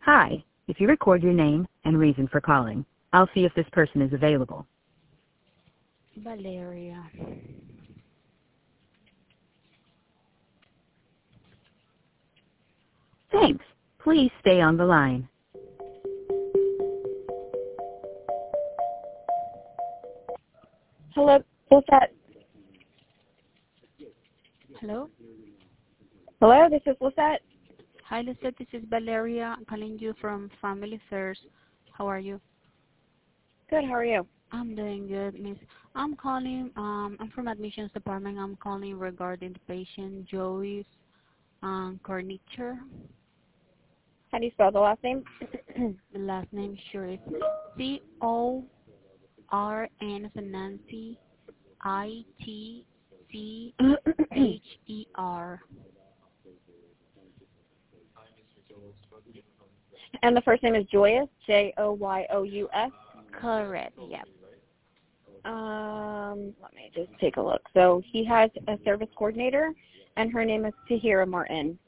Hi, if you record your name and reason for calling, I'll see if this person is available. Valeria. Thanks. Please stay on the line. Hello, what's that? Hello? Hello, this is Lisette. Hi, Lisette. This is Valeria. I'm calling you from Family Affairs. How are you? Good, how are you? I'm doing good, Miss. I'm calling, I'm from Admissions Department. I'm calling regarding the patient Joyce Cornicher. How do you spell the last name? The last name sure is C-O-R-N as in Nancy, I-T-C-H-E-R. And the first name is Joyous, J-O-Y-O-U-S. Correct, yep. Let me just take a look. So he has a service coordinator, and her name is Tahira Martin.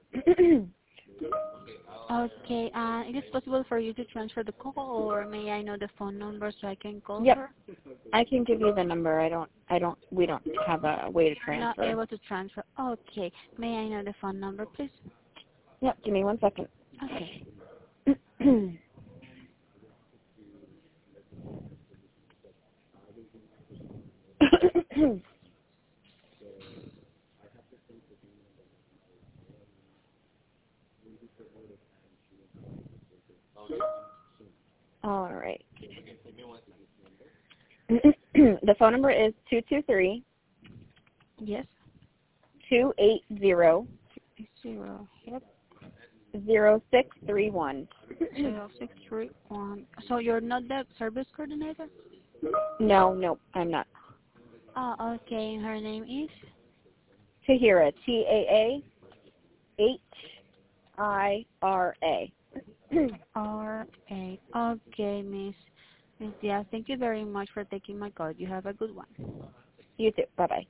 Okay, it is possible for you to transfer the call, or may I know the phone number so I can call Yep. her? I can give you the number. We don't have a way to transfer. Not able to transfer. Okay, may I know the phone number, please? Yep, give me 1 second. Okay. All right. The phone number is 223 Yes. 280 0. Yep. 0631. 0631. So you're not the service coordinator? No, I'm not. Oh, okay. Her name is? Tahira, T-A-A-H-I-R-A. R-A. Okay, Miss. Miss Diaz, thank you very much for taking my call. You have a good one. You too. Bye-bye.